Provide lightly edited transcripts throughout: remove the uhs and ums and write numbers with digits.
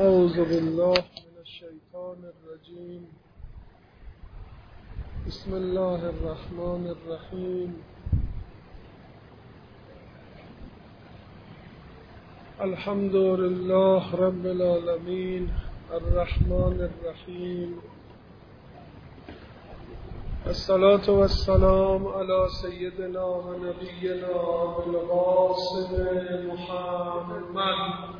أعوذ بالله من الشيطان الرجيم. بسم الله الرحمن الرحيم. الحمد لله رب العالمين الرحمن الرحيم. الصلاة والسلام على سيدنا ونبينا بالقاسم محمد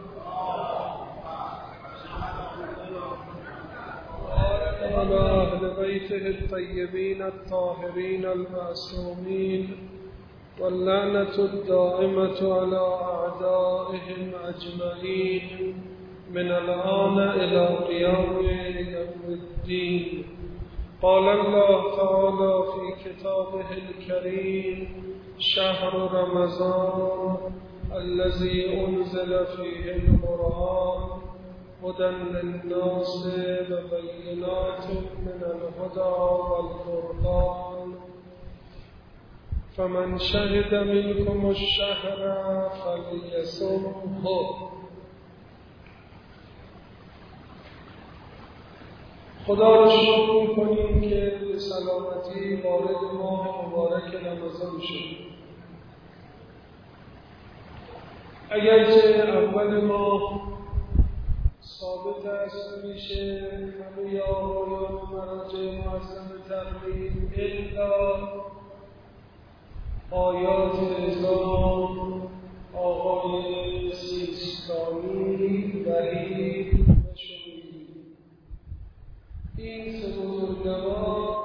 وعلى أهل بيته الطيبين الطاهرين المعصومين، واللعنة الدائمة على أعدائهم أجمعين من الآن إلى قيام يوم الدين. قال الله تعالى في كتابه الكريم: شهر رمضان الذي أنزل فيه القرآن هدى للناس وبينات من الهدى والفرقان، فمن شهد منكم الشهر فليصمه. خدا را شکر می‌کنیم که به سلامتی وارد ماه مبارک رمضان شد. اگرچه اول ماه ثابت است میشه همه آقایان و مراجع معظم تقلید الا آیات نظام آقای سیستانی وحید و شمیری، این سه بزرگوار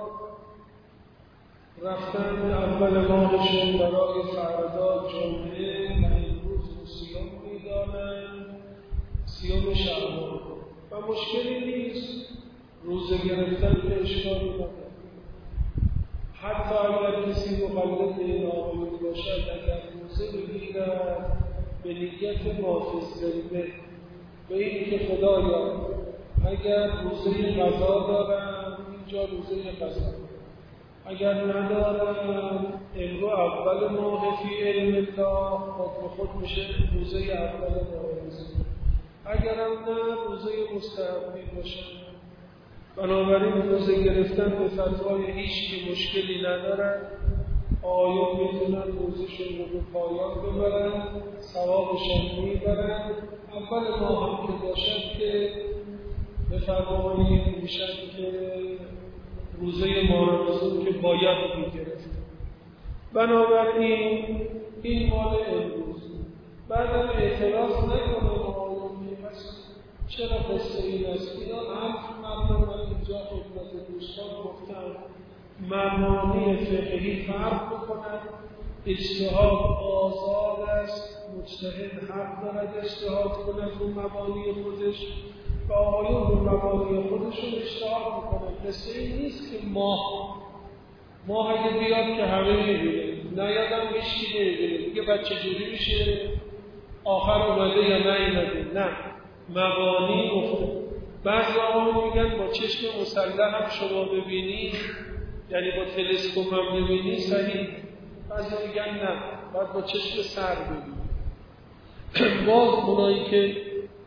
رفتن اول ماهشون برای فردا جمعه و امروز رو صیام میدانند، صیام شعبان، و مشکلی نیست روزه گرفتن به اشکالی نداره. حتی اگر کسی مقلد این آقایون باشد، اگر روزه بگیرد به نیت نافذ به این که خدایا اگر روزه قضا دارم اینجا روزه قضا، اگر ندارم امرو اول ماه فی علم الله خود به خود میشه روزه اول ماه، اگرم نه روزه مستحبی باشه. بنابراین روزه گرفتن به فتوای هیچ کی مشکلی ندارد. آیون میتونن روزشون رو به پایان ببرن، ثوابشون میبرن. اول ماه هم که باشد که به فرمانی میشن که روزه ماه رمضان که باید میگرفت. بنابراین این مال امروز. بعدم اعتراض نکنم چرا قصه این است؟ اینا مردم اینجا خدمت دوستان گفتن مبانی فقهی فرق بکنن. اجتهاد آزاد است، مجتهد حق دارد اجتهاد کند رو مبانی خودش و آقایون رو مبانی خودشون اجتهاد میکنن. قصه این نیست که ماه اگه بیاد که همه میبینه، نیادم هیچکی نمیبینه دیگه بچه جوری میشه آخر اومده یا نیومده. نه، مبانی گفته. بعضی آقایون میگن با چشم مسلح هم شما ببینی، یعنی با تلسکوپ هم ببینی صحیح. بعضی میگن نه، باید با چشم سر ببینی. باز اونایی که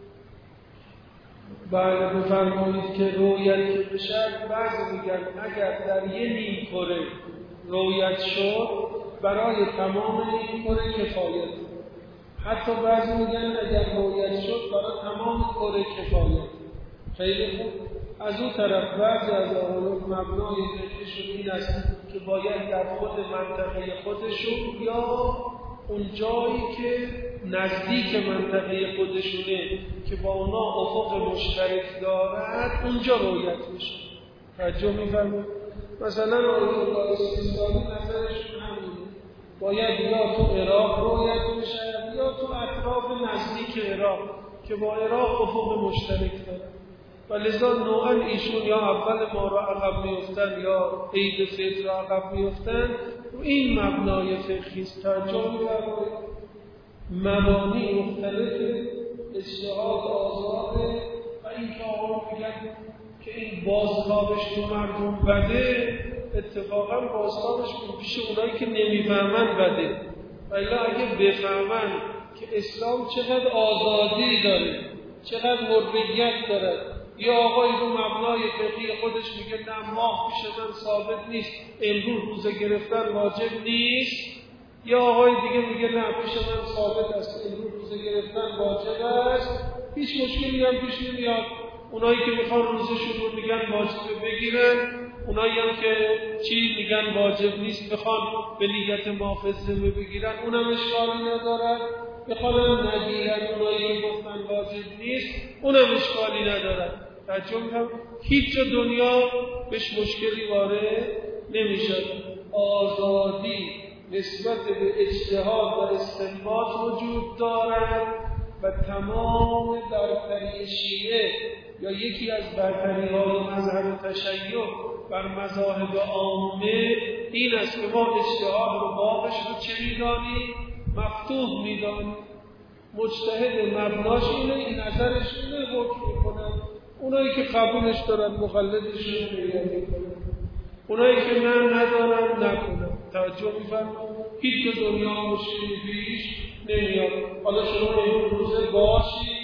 بعد بفرمایید که رویت که بشد، بعضی میگن اگر در یه نیم کره رویت شد برای تمام نیم کره کفایت. حتی بعضی میگن اگر رویت شد برای تمام کره کفایت. خیلی خوب. از اون طرف بعضی از آقایون مبنای فقهشون این است که باید در خود منطقه خودشون یا اون جایی که نزدیک منطقه خودشونه که با اونا افق مشترک دارد اونجا رویت میشه. توجه می‌فرمایید؟ مثلا آقای سیستانی نظرشون همینه، باید یا تو عراق رویت بشه یا تو اطراف نزدیک عراق که با عراق افق مشترک داره. و لذا نوعا ایشون یا اول ما را عقب میفتن یا عید فطر را عقب میفتن. این مبنای فقهی است. توجه می‌فرمایید؟ مبانی مختلف، اجتهاد آزاده. و این که آقا میگن که این بازتابش تو مردم بده، اتفاقا بازتابش پیش اونایی که نمیفهمن بده. ولی اگه بفهمن که اسلام چقدر آزادی داره چقدر حریت دارد. یا آقای رو مبنای فقهی خودش میگه نه ماه پیش من ثابت نیست، امروز روزه گرفتن واجب نیست. یا آقای دیگه میگه نه پیش من ثابت است، امروز روزه گرفتن واجب است. هیچ مشکلی هم پیش نمیاد. اونایی که میخوان روزشون رو میگن واجب بگیرن، اونایی هم که میگن واجب نیست بخوان به نیت محافظه بگیرن، اونم اشکالی ندارد. بخوان نگیرن اونایی که گفتن واجب نیست، اونم اشکالی ندارد. ترجمه هم هیچ جا دنیا بهش مشکلی وارد نمیشد. آزادی نسبت به اجتهاد و استنباط وجود دارد و تمام برتری شیعه یا یکی از برتری‌های مذهب تشیع بر مذاهب عامه این است که ما اجتهاد رو بابش رو چه می‌دانیم؟ مفتوح می‌دانیم. مجتهد مبناش اینه، این نظرش اینه، حکم می‌کنن. اونایی که قبولش دارن مقلدشون می‌کنن، اونایی که ندارن نکنن. توجه می‌فرمایید؟ هیچ دنیا مشکلی پیش نمیاد. حالا شما این روزه باشی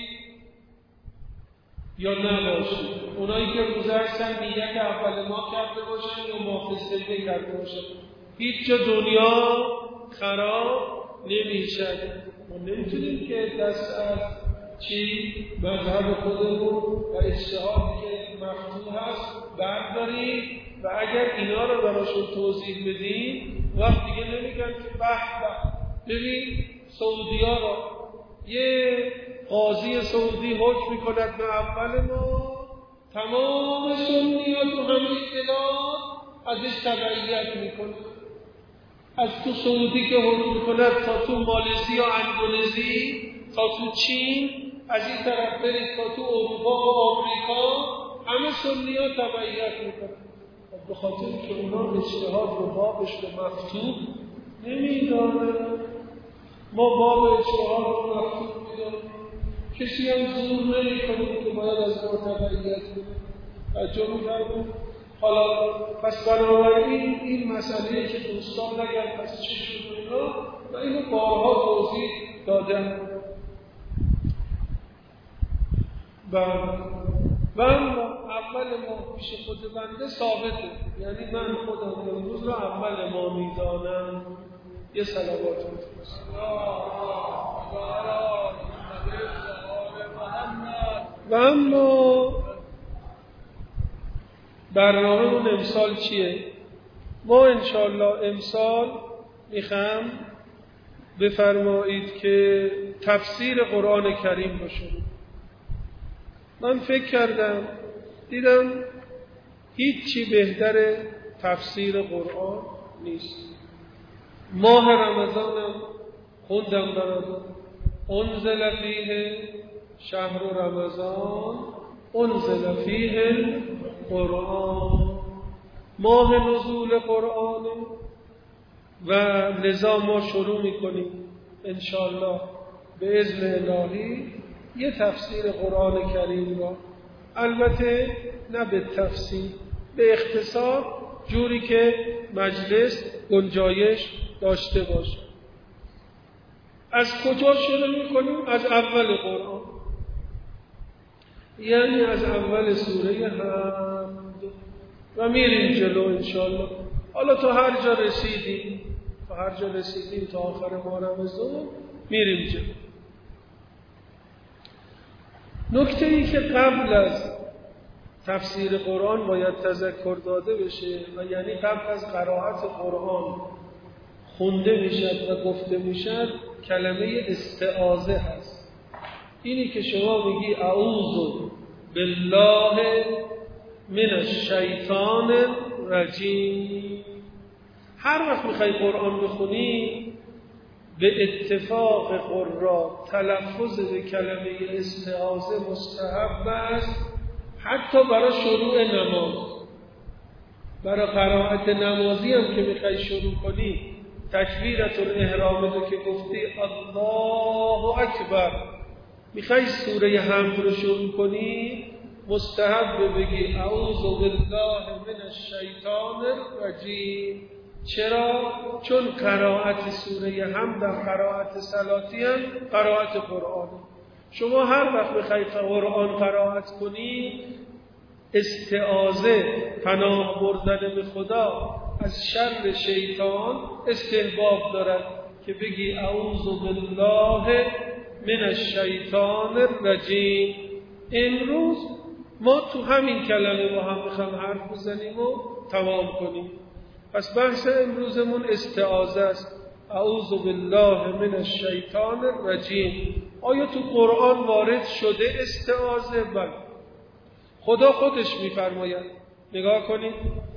یا نباشی، اونایی که روزه هستن نیت اول ما کرده باشن یا محافظه کرده باشن، هیچ جا دنیا خراب نمیشه. ما نمیتونیم که دست از مذهب خودمون و اجتهادی که مفتوح هست برداریم و اگر اینا رو براشون توضیح بدیم وقت دیگه نمیگن که ببین سعودی‌ها رو یه قاضی سعودی حکم میکند به اول ما، تمام سنی‌ها تو همه اطلاعات ازش تبعیت میکنه. از تو سعودی که حکم میکند تا تو مالزی و اندونزی تا تو چین، از این طرف برید تا تو اروپا و آمریکا، همه سنی‌ها تبعیت میکنن. به خاطر که اونا اجتهاد رو بابش رو مفتوح نمیدانن. ما باب اجتهاد رو مفتوح میدانیم. کسی هم زور نمی‌کنه که باید از ما تبعیت کنه. توجه می‌فرمایید؟ حالا پس بنابراین این مسئله که دوستان نگن پس چه شد اینا و اینو بارها توضیح دادم. و اول ما پیش خود بنده ثابته، یعنی من خودم امروز رو اول ما میدانم. یه صلوات بفرست. و اما برنامه‌مون امسال چیه؟ ما انشاءالله امسال میخوام بفرمایید که تفسیر قرآن کریم باشه. من فکر کردم دیدم هیچی بهتر تفسیر قرآن نیست. ماه رمضانم خوندم براتون، انزل فیه شهر رمضان انزل فیه قرآن، ماه نزول قرآن و لذا ما شروع میکنیم انشاءالله به اذن الهی یه تفسیر قرآن کریم را، البته نه به تفسیر، به اختصار، جوری که مجلس گنجایش داشته باشه. از کجا شروع میکنیم؟ از اول قرآن، یعنی از اول سوره حمد و میریم جلو انشاءالله. حالا تا هر جا رسیدیم تا آخر ماه رمضان میریم جلو. نکته ای که قبل از تفسیر قرآن باید تذکر داده بشه و یعنی قبل از قرائت قرآن خونده میشد و گفته میشد کلمه استعاذه هست. اینی که شما میگی اعوذ بالله من الشیطان الرجیم، هر وقت میخوای قرآن بخونی به اتفاق قرآ تلفظ به کلمه استعاذه مستحب است، حتی برای شروع نماز. برای قرائت نمازی هم که میخوای شروع کنی تکبیرت الاحرام رو که گفتی الله اکبر، میخوای سوره حمد رو شروع کنی مستحب بگی اعوذ بالله من الشیطان الرجیم. چرا؟ چون قرائت سوره حمد در قرائت صلاتی هم قرائت قرآن. شما هر وقت بخواید قرآن قرائت کنید، استعاذه، پناه بردن به خدا از شر شیطان استحباب دارد که بگی اعوذ بالله من الشیطان الرجیم. امروز ما تو همین کلمه با هم میخوام حرف بزنیم و تمام کنیم. پس بحث امروزمون استعاذه است. اعوذ بالله من الشیطان الرجیم. آیا تو قرآن وارد شده استعاذه؟ بله. خدا خودش میفرماید، نگاه کنید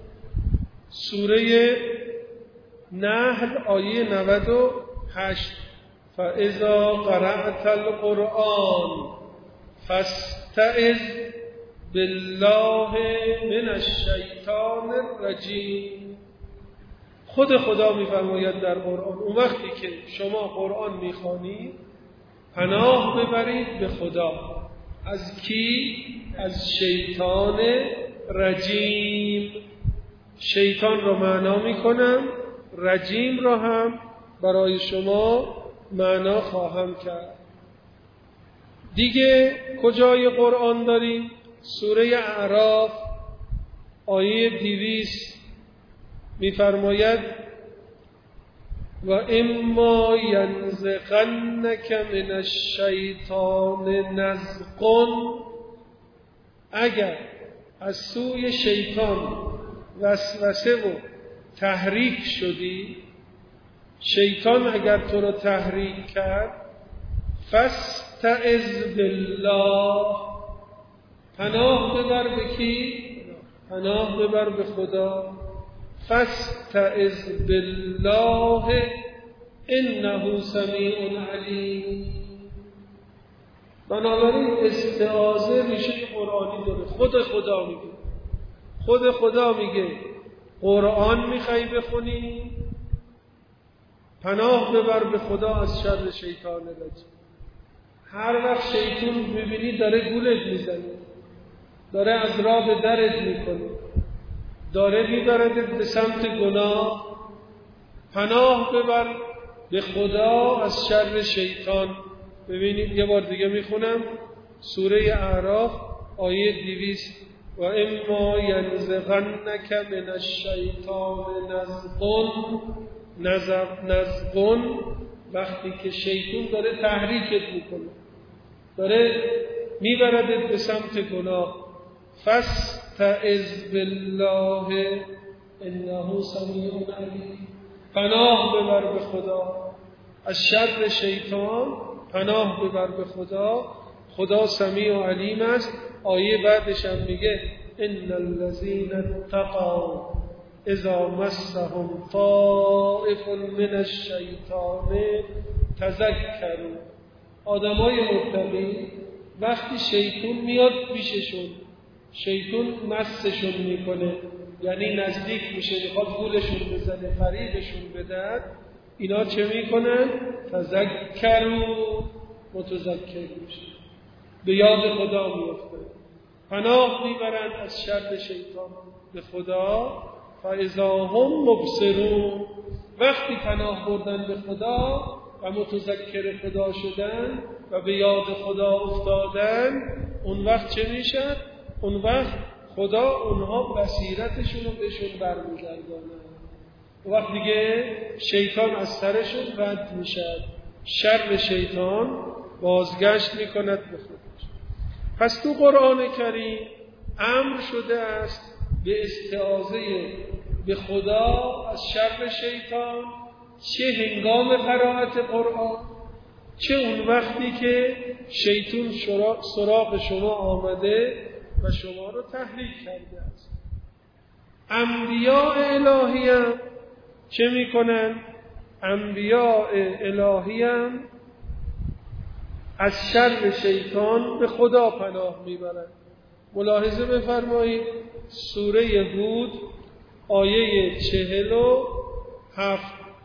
سوره نحل آیه 98: فاذا قرأت القرآن فاستعذ بالله من الشیطان الرجیم. خود خدا میفرماید در قرآن اون وقتی که شما قرآن میخوانید پناه ببرید به خدا. از کی؟ از شیطان رجیم. شیطان رو معنا میکنم، رجیم رو هم برای شما معنا خواهم کرد. دیگه کجای قرآن داریم؟ سوره اعراف آیه 200 میفرماید و اما ینزغنک من الشیطان نزغ. اگر از سوی شیطان وسوسه و تحریک شدی، شیطان اگر تو رو تحریک کرد، فاستعذ بالله، پناه ببر به کی؟ پناه ببر به خدا. فاستعذ بالله انه سمیع علیم. بنابراین استعاذه ریشه قرآنی داره. خود خدا میگه قرآن میخوای بخونی، پناه ببر به خدا از شر شیطان رجیم. هر وقت شیطان ببینی داره گولت میزنه، داره از راه به درت میکنه، داره میبرد به سمت گناه، پناه ببر به خدا از شر شیطان. ببینید یه بار دیگه میخونم سوره اعراف آیه 200: و اما ینزغنک من الشیطان نزغ. وقتی که شیطان داره تحریکت میکنه، داره میبردت به سمت گناه، فاستعذ بالله انه سمیع علیم. پناه ببر به خدا از شر شیطان، پناه ببر به خدا، خدا سمیع و علیم است. آیه بعدش هم میگه ان الذين اتقوا اذا مسهم طائف من الشیطان تذکروا. آدمای متقی وقتی شیطان میاد پیششون، شیطان مسشون میکنه، یعنی نزدیک میشه، میخواد گولشون بزنه، فریبشون بدن، اینا چه میکنن؟ تذکروا، متذکر میشه، به یاد خدا میفتن، پناه میبرند از شر شیطان به خدا. فاذا هم مبصرون، وقتی پناه بردن به خدا و متذکر خدا شدن و به یاد خدا افتادن، اون وقت چه میشن؟ اون وقت خدا اونها بصیرتشون رو بهشون برمیگردانه. اون وقت دیگه شیطان از سرشون رد میشد، شر شیطان بازگشت میکند به خودش. پس تو قرآن کریم امر شده است به استعاذه به خدا از شر شیطان، چه هنگام قرائت قرآن، چه اون وقتی که شیطان سراغ شما آمده و شما رو تحریک کرده است. انبیاء الهی هم چه میکنن؟ انبیاء الهی هم از شر شیطان به خدا پناه میبرند. ملاحظه بفرمایید سوره هود آیه 47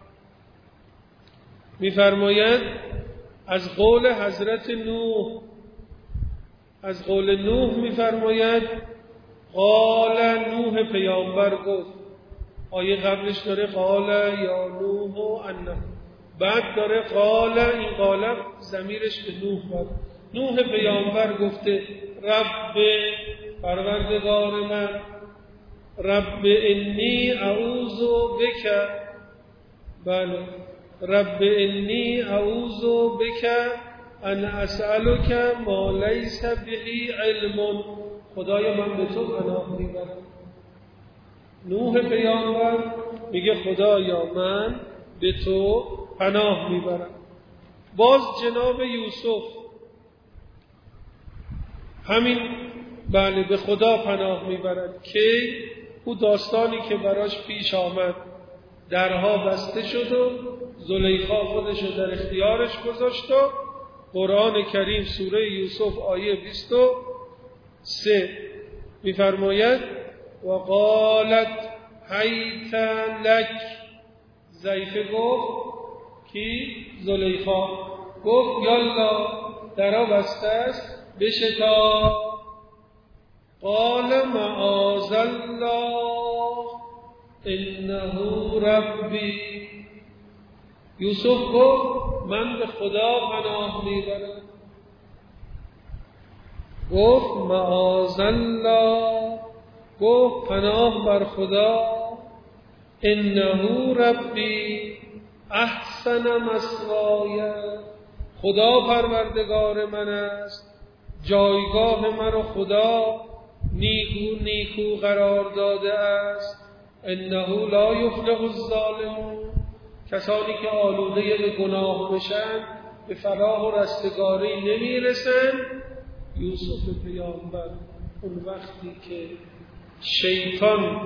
میفرماید از قول حضرت نوح، از قول نوح میفرماید قال نوح پیامبر گفت. آیه قبلش داره قال یا نوح انه، بعد داره قال، این قال ضمیرش به نوح بود. نوح پیامبر گفته رب پروردگار من، رب انی اعوذ بک، بله، رب انی اعوذ بک ان اسألک ما لیس به علم. خدایا من به تو پناه میبرم. نوح پیامبر میگه خدایا من به تو پناه میبرم. باز جناب یوسف همین، بله، به خدا پناه میبرد که او داستانی که براش پیش آمد، درها بسته شد و زلیخا خودشو در اختیارش گذاشت و قرآن کریم سوره یوسف آیه 23 میفرماید و قالت حیت لک، ضعیفه گفت کی؟ زلیخا گفت یالا درها بسته است بشتا. قال معاذ الله انه ربی. یوسف گفت من به خدا پناه میبرم. گفت معاذ الله، گفت پناه بر خدا. انه ربی احسن مثوای، خدا پروردگار من است، جایگاه مرا خدا نیکو قرار داده است. انه لا یفلح الظالمون، کسانی که آلوده به گناه بشن به فلاح و رستگاری نمیرسن. یوسف پیامبر اون وقتی که شیطان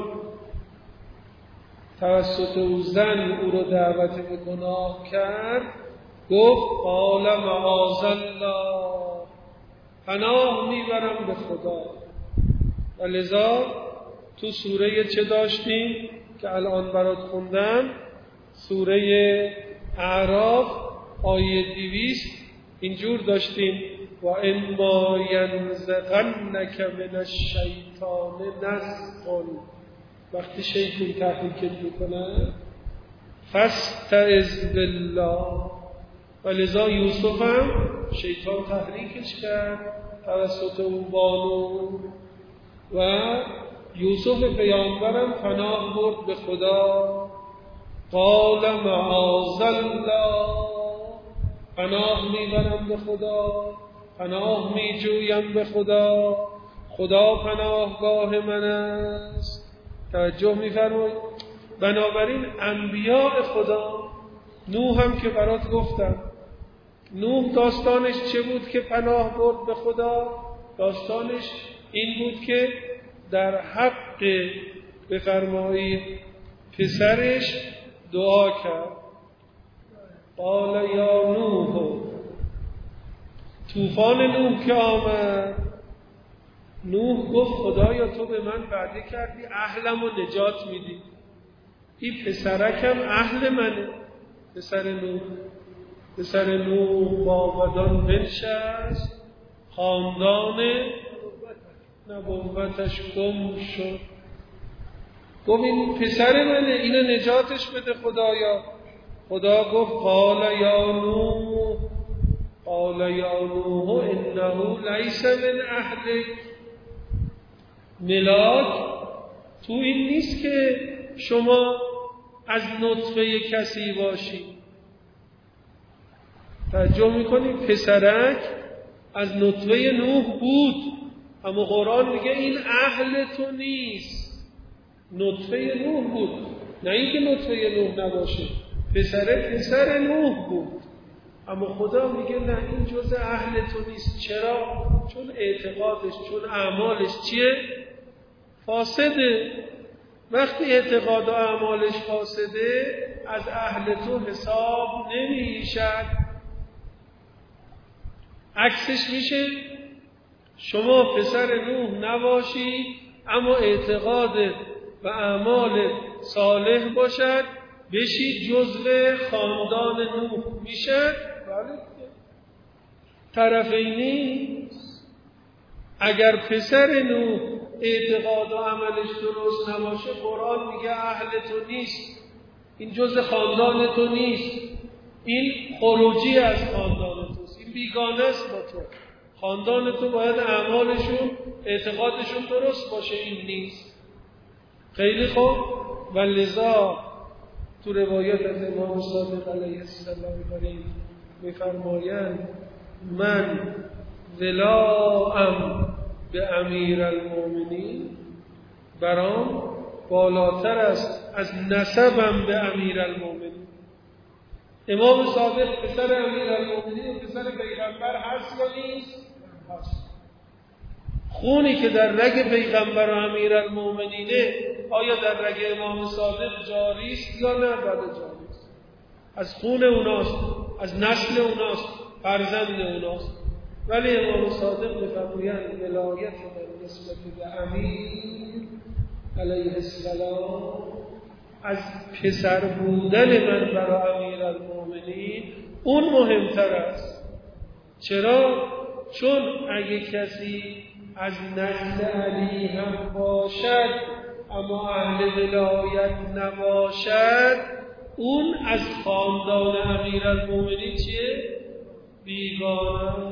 توسط او زن او رو دعوت به گناه کرد، گفت قال معاذ الله، پناه میبرم به خدا. و لذا تو سوره چه داشتیم که الان برات خوندم؟ سوره اعراف آیه 200 اینجور داشتیم و اما ینزغنک من الشیطان نزغ، وقتی شیطان تحریکت میکنه فاستعذ بالله. و لذا یوسف هم شیطان تحریکش کرد توسط اون بانو و یوسف پیامبرم پناه برد به خدا. قال معاذ الله، پناه میبرم به خدا، پناه میجویم به خدا، خدا پناهگاه من است. توجه میفرمایید؟ بنابراین انبیاء خدا، نوح هم که برات گفتم، نوح داستانش چه بود که پناه برد به خدا؟ داستانش این بود که در حق بفرمایید پسرش دعا کرد. قال یا نوح، طوفان نوح که آمد، نوح گفت خدایا تو به من وعده کردی اهلم و نجات میدی، این پسرکم اهل منه. پسر نوح با بدان بنشست، خاندان نبوتش گم شد. گفت این پسر منه، اینو نجاتش بده خدایا. خدا گفت قال یا نوح انه لیس من اهلک. ملاک تو این نیست که شما از نطفه کسی باشی. توجه میکنید؟ پسرک از نطفه نوح بود، اما قرآن میگه این اهل تو نیست. نطفه نوح بود، نه اینکه نطفه نوح نباشه. پسر نوح بود، اما خدا میگه نه این جز اهل تو نیست. چرا؟ چون اعتقادش، چون اعمالش چیه؟ فاسده. وقتی اعتقاد و اعمالش فاسده از اهل تو حساب نمیشد. عکسش میشه شما پسر نوح نباشی اما اعتقاد و اعمال صالح باشد، بشید جزو خاندان نوح میشه. طرفینی. اگر پسر نوح اعتقاد و عملش درست نباشه، قرآن میگه اهل تو نیست، این جزء خاندان تو نیست، این خروجی از خاندان توست، این بیگانه است با تو. خاندان تو باید اعمالشون اعتقادشون درست باشه، این نیست. خیلی خوب. و لذا تو روایت از امام صادق علیه السلام می‌فرمایند من ولاام به امیرالمومنین برام بالاتر است از نسبم به امیرالمومنین. امام صادق پسر امیرالمومنین و پسر پیغمبر هست یا نیست؟ هست. خونی که در رگ پیغمبر و امیرالمومنینه آیا در رگ امام صادق جاری است یا نه؟ بله جاری است. از خون اوناست، از نسل اوناست، فرزند اوناست. ولی امام صادق می‌فرمایند ولایت در نسبت به امیر علیه السلام از پسر بودن من برای امیرالمومنین اون مهمتر است. چرا؟ چون اگه کسی از نسل علی هم باشد اما اهل ولایت نباشد، اون از خاندان امیرالمومنین چیه؟ بیگانه.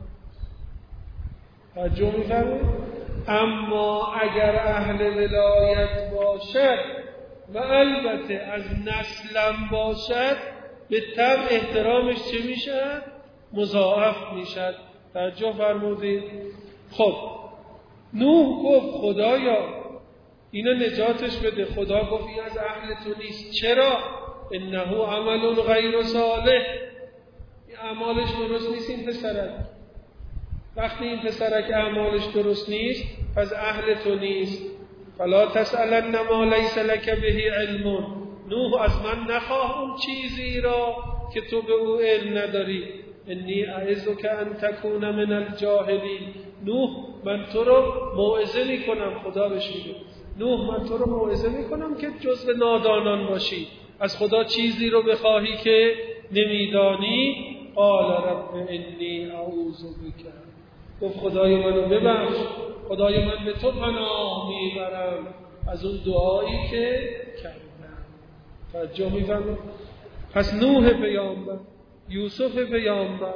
توجه می‌فرمایید؟ اما اگر اهل ولایت باشد و البته از نسلم باشد، به طبع احترامش چه میشد؟ مضاعف میشد. توجه فرمودید؟ خب نوح گفت خدایا اینو نجاتش بده. خدا گفت این از اهل تو نیست. چرا؟ انه عمل غیر صالح، این اعمالش درست نیست. این پسرک وقتی این پسرک اعمالش درست نیست پس اهل تو نیست. فلا تسألن ما لیس لک به علم. نوح از من نخواه اون چیزی را که تو به او علم نداری. انی اعظک ان تکون من الجاهلین. نوح من تو رو موعظه میکنم، خدا بهش میگه نوح من تو رو موعظه میکنم که جزو نادانان باشی، از خدا چیزی رو بخواهی که نمیدانی. قال رب انی اعوذ بک. گفت خدای منو ببخش، خدای من به تو پناه میبرم از اون دعایی که کردم. توجه می‌فرمایید؟ پس نوح پیامبر، یوسف پیامبر،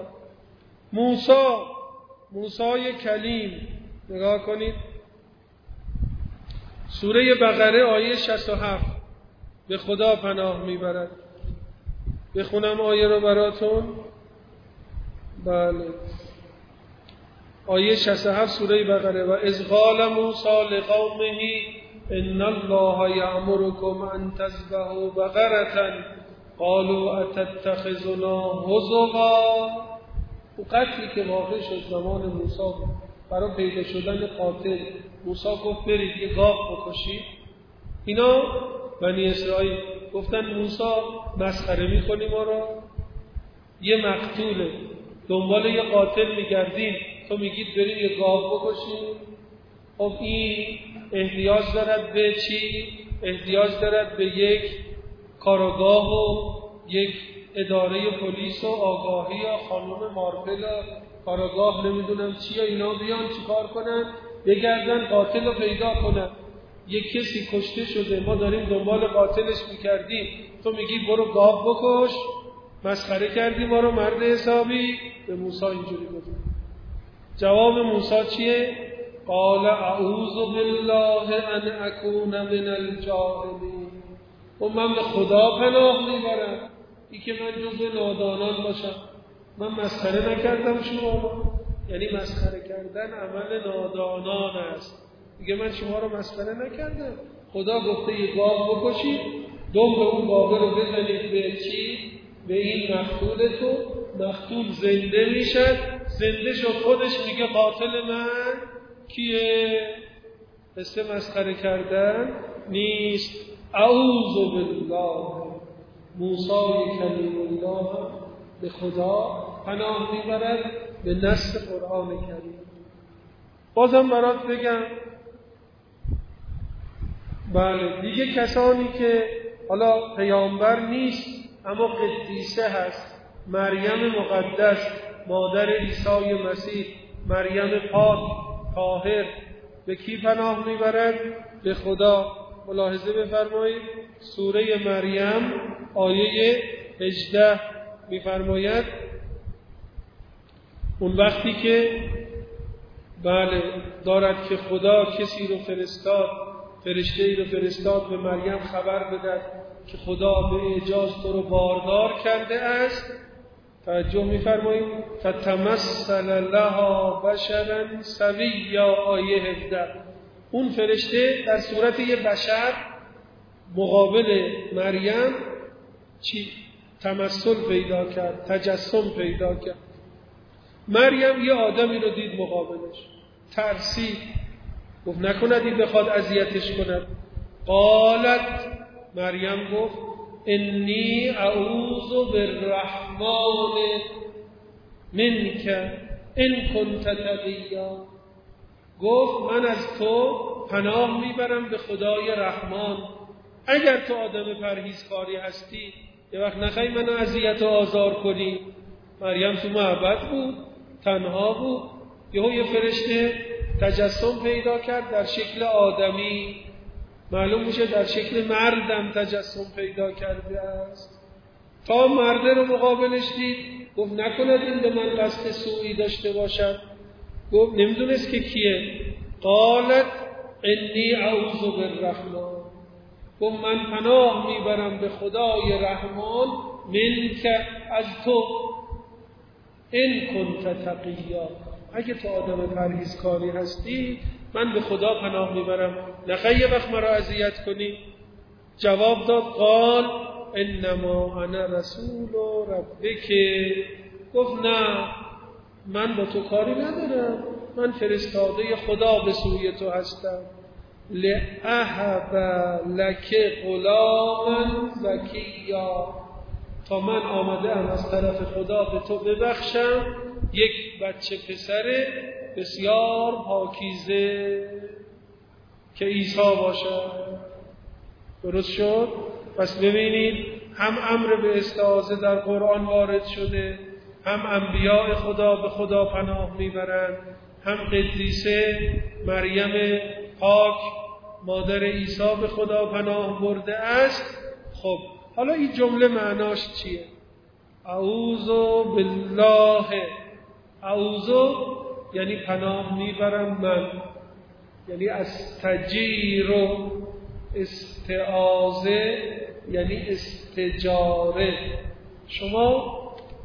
موسی کلیم، نگاه کنید سوره بقره آیه 67 به خدا پناه میبرد. بخونم آیه رو براتون. بله آیه 67 سوره بقره. و اذ قال موسی لقومه ان الله یأمرکم ان تذبحوا بقرة قالوا اتتخذنا هزوا. او قتلی که واقع شد زمان موسی برای پیدا شدن قاتل، موسی گفت برید یه گاو بکشید. اینا بنی اسرائیل گفتن موسی مسخره میکنی ما را، یه مقتوله دنبال یه قاتل میگردیم، تو میگید برید یه گاو بکشید. خب این احتیاج دارد به چی؟ احتیاج دارد به یک کارگاه و یک اداره پلیس و آگاهی یا خانم مارپل کارگاه نمیدونم چی، اینا بیان چیکار کنن؟ بگردن قاتل رو پیدا کنن. یک کسی کشته شده، ما داریم دنبال قاتلش میکردیم، تو میگی برو گاو بکش، مسخره کردی ما رو مرد حسابی. به موسی اینجوری گفت. جواب موسی چیه؟ قال اعوذ بالله ان اکون من الجاهلین. و من به خدا پناه میبرم ای که من جزو نادانان باشم. من مسخره نکردم شما، یعنی مسخره کردن عمل نادانان است. میگه من شما رو مسخره نکردم، خدا گفته یه گاو بکشید، دم به اون گاوه رو بزنید به چی؟ به این مقتول تو. مقتول زنده میشد، زنده شد، خودش میگه قاتل من کیه؟ قصه مسخره کردن نیست. اعوذ بالله. موسی کلیم الله به خدا پناه میبرد به نص قرآن کریم. بازم برات بگم بله دیگه کسانی که حالا پیامبر نیست اما قدیسه هست، مریم مقدس مادر عیسی مسیح، مریم پاک طاهر، به کی پناه میبرد؟ به خدا. ملاحظه بفرمایید سوره مریم آیه 18 میفرماید اون وقتی که بله دارد که خدا کسی رو فرستاد، فرشته‌ای رو فرستاد به مریم خبر بدهد که خدا به اعجاز تو رو باردار کرده است. توجه می‌فرمایید فتمثل لها بشرا سویا، آیه 17. اون فرشته در صورت یه بشر مقابل مریم تمثل پیدا کرد، تجسم پیدا کرد. مریم یه آدمی رو دید مقابلش، ترسید، گفت نکند این بخواد اذیتش کند. قالت، مریم گفت انی اعوذ بالرحمن منک ان کنت تقیا. گفت من از تو پناه میبرم به خدای رحمان، اگر تو آدم پرهیزکاری هستی یه وقت نخوای منو اذیت و آزار کنی. مریم تو معبد بود، تنها بود، یه فرشته تجسم پیدا کرد در شکل آدمی، معلوم میشه در شکل مردم تجسم پیدا کرده است. تا مرده رو مقابلش دید گفت نکند این به من قصد سوئی داشته باشد. گفت نمیدونست که کیه. قالت انی اعوذ بالرحمن، گفت من پناه میبرم به خدای رحمان منک، از تو، ان کنت تقیا، اگه تو آدم پرهیزکاری هستی من به خدا پناه میبرم، نخواهی یه وقت مرا اذیت کنی. جواب داد قال انما انا رسول ربک، گفت نه من با تو کاری ندارم، من فرستاده خدا به سوی تو هستم. لأهب لک غلاما زکیا، تا من آمده ام از طرف خدا به تو ببخشم یک بچه پسر بسیار پاکیزه که عیسی باشد. درست شد؟ پس ببینید هم امر به استعاذه در قرآن وارد شده، هم انبیاء خدا به خدا پناه میبرند، هم قدیسه مریم پاک مادر عیسی به خدا پناه برده است. خب حالا این جمله معناش چیه؟ اعوذ بالله، اعوذ یعنی پناه میبرم من، یعنی استجیر، استعاذه یعنی استجاره. شما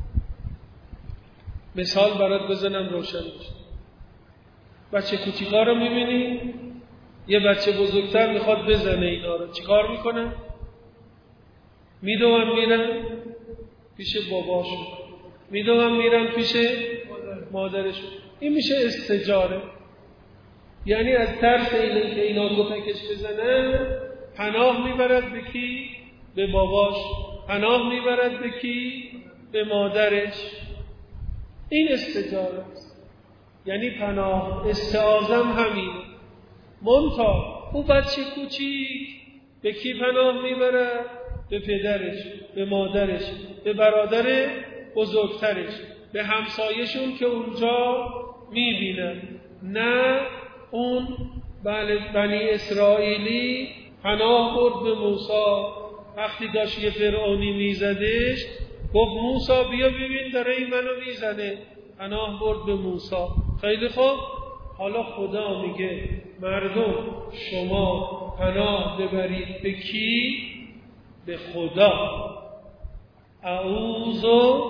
مثال برات بزنم روشن بشه. بچه کوچیکا رو میبینی، یه بچه بزرگتر میخواد بزنه اینا رو، چیکار میکنه؟ میدوم میرن پیش باباشون، میدوم میرن پیش مادرشون. این میشه استجاره، یعنی از ترس اینه که اینا کتکش بزنن پناه میبرد به کی؟ به باباش. پناه میبرد به کی؟ به مادرش. این استجاره است، یعنی پناه. استعاذم همینه. منتها او بچه کوچیک به کی پناه میبرد؟ به پدرش، به مادرش، به برادر بزرگترش، به همسایشون که اونجا میبینن. نه اون بنی اسرائیلی پناه برد به موسی، وقتی داشت یه فرعونی میزدش گفت موسی بیا ببین داره این منو میزنه، پناه برد به موسی. خیلی خوب، حالا خدا میگه مردم شما پناه ببرید به کی؟ به خدا. اعوذ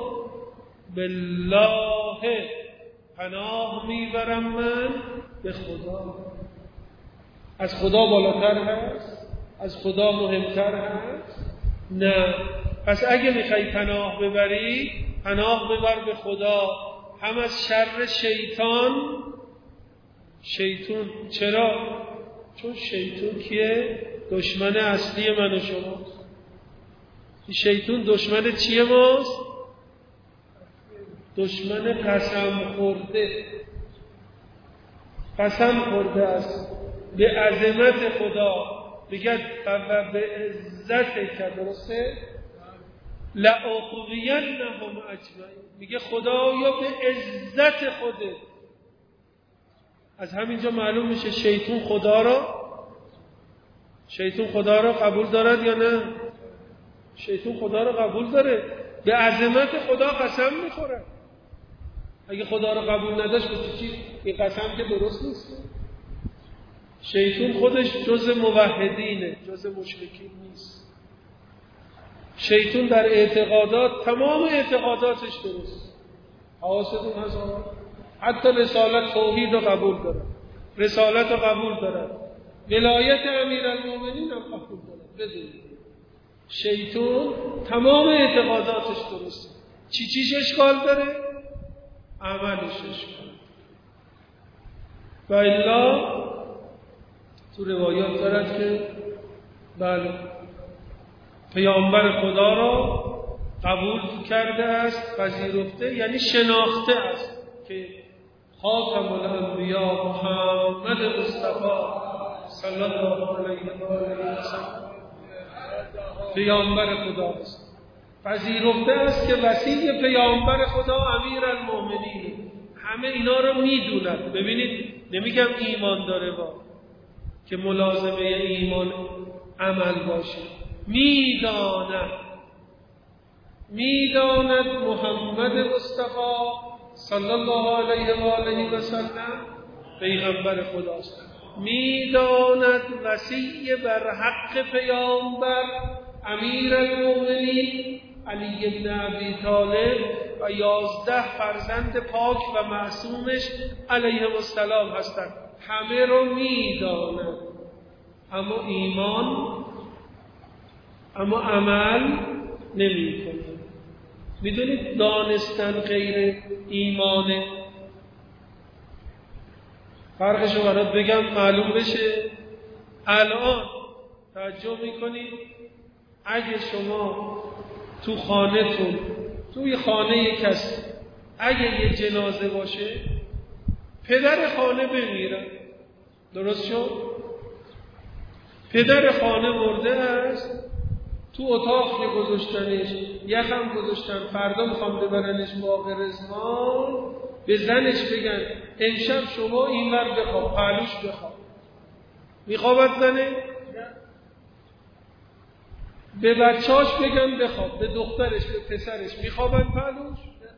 بالله، پناه میبرم من به خدا. از خدا بالاتر هست؟ از خدا مهمتر هست؟ نه. پس اگه میخوای پناه ببری، پناه ببر به خدا، هم از شر شیطان. چرا؟ چون شیطان کیه؟ دشمن اصلی من و شماست. شیطان دشمن چیه ماست؟ دشمن قسم خورده. قسم خورده است به عظمت خدا، بگه به عزت که، درسته؟ لأغوینهم اجمعین، میگه خدایا به عزت خوده. از همینجا معلوم میشه شیطان خدا را قبول دارد یا نه؟ شیطان خدا را قبول داره، به عظمت خدا قسم میخوره. اگه خدا را قبول نداشت به چی این قسم که درست نیست. شیطان خودش جز موحدینه، جز مشرکین نیست. شیطان در اعتقادات تمام اعتقاداتش درست. حواستون هست؟ حتی رسالت توحید رو قبول داره، رسالت رو قبول داره، ولایت امیرالمومنین هم قبول داره. بدونید شیطان تمام اعتقاداتش درسته. چیش اشکال داره؟ عملش اشکال. و الا تو روایات دارد که بله پیامبر خدا را قبول کرده است، پذیرفته، یعنی شناخته است که خاتم الانبیا محمد مصطفی صلی الله علیه و آله و سلم پیامبر خدا است. پذیرفته است که وسیع پیامبر خدا امیرالمومنین. همه اینا رو میدوند. ببینید نمیگم ایمان داره با که ملازمه ایمان عمل باشه. میداند محمد مصطفی صلی الله علیه و آله و سلم پیغمبر خداست. میداند وصی بر حق پیامبر امیرالمومنین علی بن ابی طالب و 11 فرزند پاک و معصومش علیهم السلام هستند. همه رو میداند، اما عمل نمی کنه. میدونید دانستن غیر ایمانه. فرقشو برات بگم معلوم بشه. الان توجه میکنید اگه شما تو خانه‌تون، توی خانه کسی اگه یه جنازه باشه، پدر خانه بمیره، درست شد؟ پدر خانه مرده است، تو اتاق که گذاشتنش، یکم گذاشتن، فردا میخوام ببرنش باغ رضوان، به زنش بگن امشب شما اینور بخواب، پهلوش بخواب. میخوابد زنه؟ به بچهاش بگن بخواب، به دخترش، به پسرش میخوابن پهلوش؟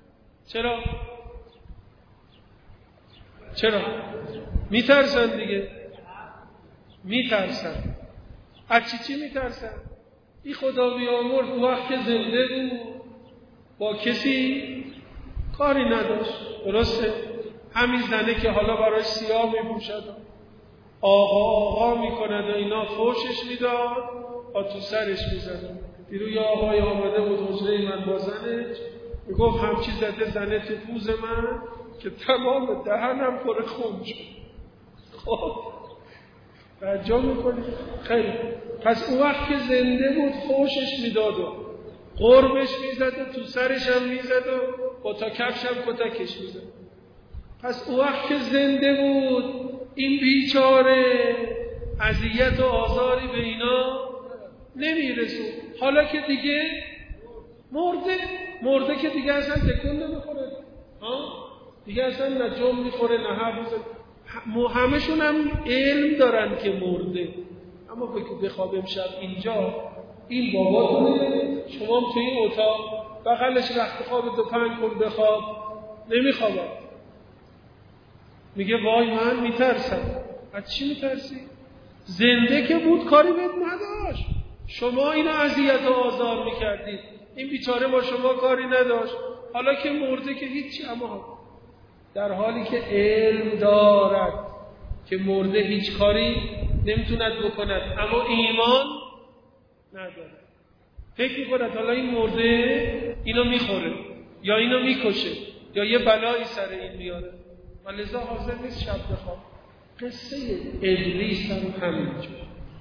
چرا؟ میترسن دیگه. میترسن. از چی میترسن؟ این خدا بیامرد اون وقت که زنده بود با کسی کاری نداشت، درسته؟ همین زنه که حالا براش سیاه میپوشد، آقا میکند و اینا، فوشش میداد و تو سرش میزد. دیرو یه آقای آمده بود حجره من با زنش، میگفت همچی زده زنه تو پوز من که تمام دهنم پر خون شد. خب توجه میکنی؟ خیلی. پس اون وقت که زنده بود فوشش میداد و قربش میزد و تو سرش هم میزد و با تا کفش هم کتکش میزد. پس اون وقت که زنده بود این بیچاره اذیت و آزاری به اینا نمیرسون. حالا که دیگه مرده که دیگه اصلا تکون نمیخوره، دیگه اصلا نه جم میخوره نه حرف میزنه. همشون هم علم دارن که مرده، اما بخواب امشب اینجا این باباتونه، شما هم توی این اتاق بغلش رخت خوابت 5 کن بخواب، نمیخوابه. میگه وای من میترسم. از چی میترسی؟ زنده که بود کاری بهت نداشت، شما اینو اذیت و آزار میکردید، این بیچاره با شما کاری نداشت. حالا که مرده که هیچی، اما در حالی که علم دارد که مرده هیچ کاری نمیتوند بکند، اما ایمان نداره. فکر میکند حالا این مرده اینو میخوره یا اینو میکشه یا یه بلایی سر این میاره و لذا حاضر نیست شب بخواب. قصه ابلیس هم همینجور.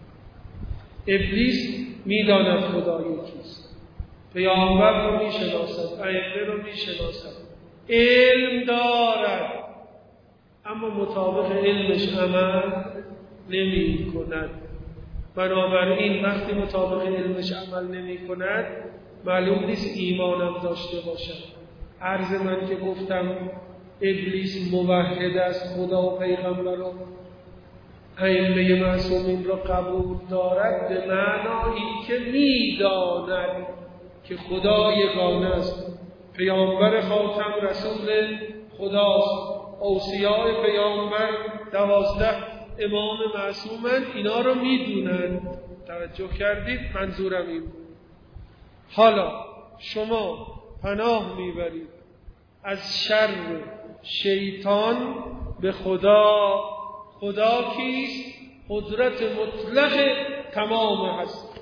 ابلیس میداند خدا یکیست، پیامبر رو میشناسد، ائمه رو میشناسد، علم دارد، اما مطابق علمش عمل نمی کند. بنابراین وقتی مطابق علمش عمل نمی کند معلوم نیست ایمانم داشته باشد. عرض من که گفتم ابلیس موحد است، خدا و پیغمبر و ائمه معصومین را قبول دارد به معنایی که میداند که خدا یگانه است، پیامبر خاتم رسول خداست، اوصیاء پیامبر 12 امام معصومن، اینا رو میدونن. توجه کردید؟ منظورم این. حالا شما پناه میبرید از شر شیطان به خدا. خدا کیست؟ قدرت مطلق تمام هست.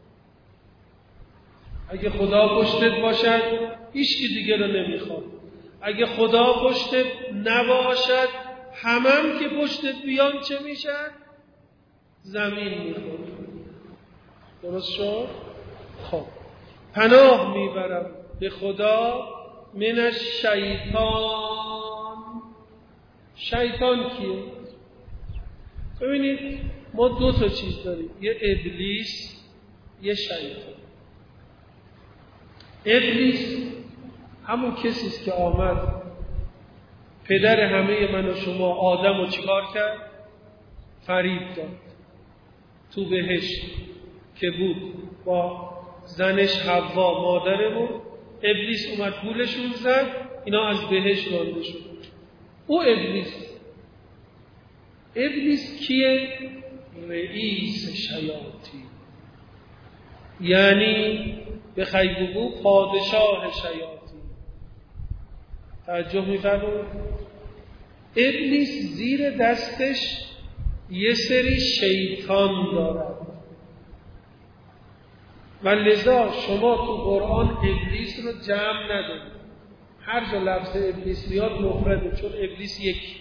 اگه خدا پشتت باشد هیچ کی دیگه رو نمیخواد. اگه خدا پشتت نباشد همم که پشتت بیان چه میشن؟ زمین میخواد. درست شد؟ خب پناه میبرم به خدا من الشیطان. شیطان کیه؟ ببینید ما دو تا چیز داریم، یه ابلیس یه شیطان. ابلیس همون کسیست که آمد پدر همه من و شما آدم رو چیکار کرد؟ فریب داد. تو بهشت که بود با زنش حوا مادرمون، ابلیس اومد گولشون زد، اینا از بهشت رانده شد. او ابلیس. ابلیس کیه؟ رئیس شیاطین، یعنی به خیبگو پادشاه شیاطین. توجه می‌فرمایید؟ ابلیس زیر دستش یه سری شیطان دارد و لذا شما تو قرآن ابلیس رو جمع ندارید. هر جا لفظ ابلیس میاد مفرده، چون ابلیس یکی.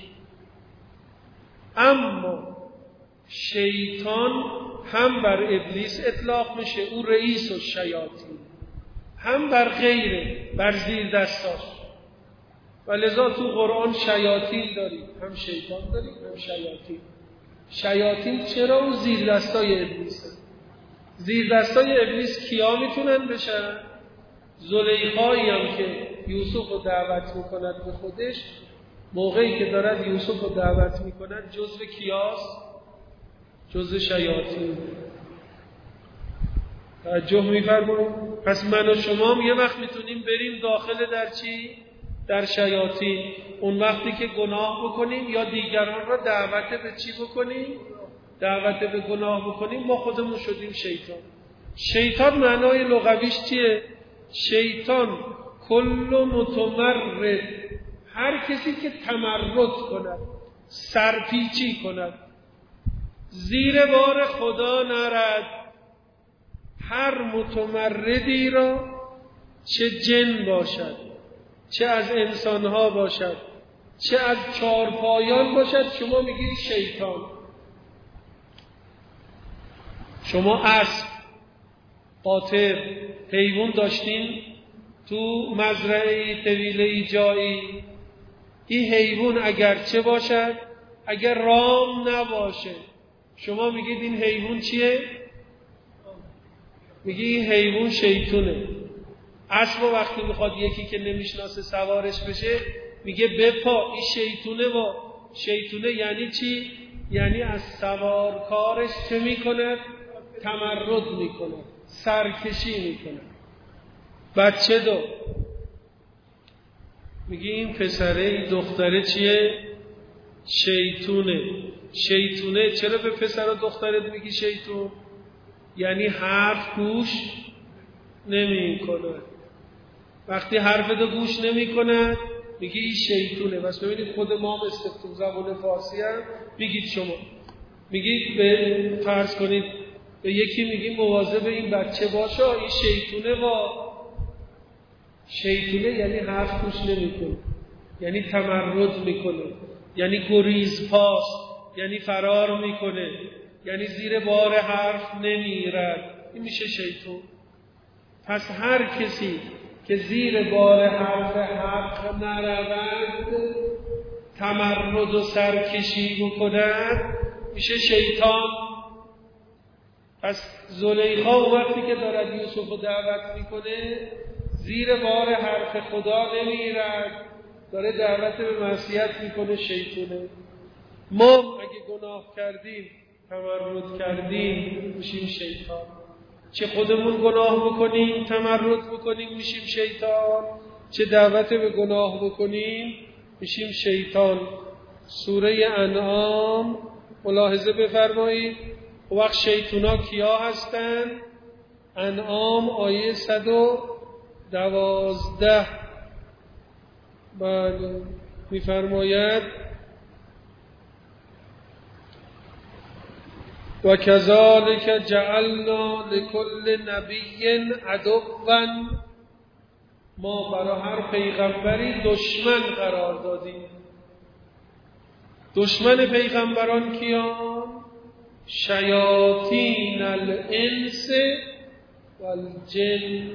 اما شیطان هم بر ابلیس اطلاق میشه، او رئیس الشیاطین، هم بر غیره، بر زیر دستاش. و لذا تو قرآن شیاطین داریم، هم شیطان داریم هم شیاطین. شیاطین چرا؟ او زیر دستای ابلیسه. زیر دستای ابلیس کیا میتونن بشن؟ زلیخایی هم که یوسف رو دعوت میکند به خودش، موقعی که دارد یوسف رو دعوت میکند جزو کیاست؟ جزو شیاطین. توجه میفرمایید؟ پس من و شما یه وقت میتونیم بریم داخل در چی؟ در شیاطین. اون وقتی که گناه بکنیم یا دیگران را دعوت به چی بکنیم؟ دعوت به گناه بکنیم، ما خودمون شدیم شیطان. شیطان معنای لغویش چیه؟ شیطان کل متمرد، هر کسی که تمرد کند، سرپیچی کند، زیر بار خدا نرد. هر متمردی را، چه جن باشد، چه از انسانها باشد، چه از چارپایان باشد، شما میگید شیطان. شما اسب، قاطر، حیوان داشتین تو مزرعه طویله جایی، این حیوان اگر چه باشد، اگر رام نباشه، شما میگید این حیوان چیه؟ میگی این حیوان شیطونه. اسب وقتی میخواد یکی که نمیشناسه سوارش بشه میگه بپا، این شیطونه. و شیطونه یعنی چی؟ یعنی از سوارکارش چه میکنه؟ تمرد میکنه، سرکشی میکنه. بچه دو میگه این پسره دختره چیه؟ شیطونه. شیطونه. چرا به پسر و دخترت میگی شیطون؟ یعنی حرف گوش نمی کنه. وقتی حرف دو گوش نمی کنه میگی این شیطونه. بس ببینید خود ما مثل زبان فارسی هم میگید، شما میگید به فرض کنید به یکی میگی مواظب این بچه باشه، این شیطونه. و شیطونه یعنی حرف گوش نمی کنه، یعنی تمرد میکنه، یعنی گریز پاس، یعنی فرار میکنه، یعنی زیر بار حرف نمیرد. این میشه شیطان. پس هر کسی که زیر بار حرف حق نرود، تمرد و سرکشی بکند، میشه شیطان. پس زلیخا وقتی که دارد یوسف رو دعوت میکنه، زیر بار حرف خدا نمیرد، داره دعوت به معصیت میکنه، شیطانه. ما اگه گناه کردیم، تمرد کردیم، میشیم شیطان. چه خودمون گناه بکنیم، تمرد بکنیم، میشیم شیطان. چه دعوت به گناه بکنیم، میشیم شیطان. سوره انعام ملاحظه بفرمایید. وقت شیطونا کیا هستن؟ انعام آیه 112 بله میفرماید و کذالک جعلنا لكل نبی عدوا، ما برای هر پیغمبری دشمن قرار دادیم. دشمن پیغمبران کیان؟ شیاطین الانس والجن.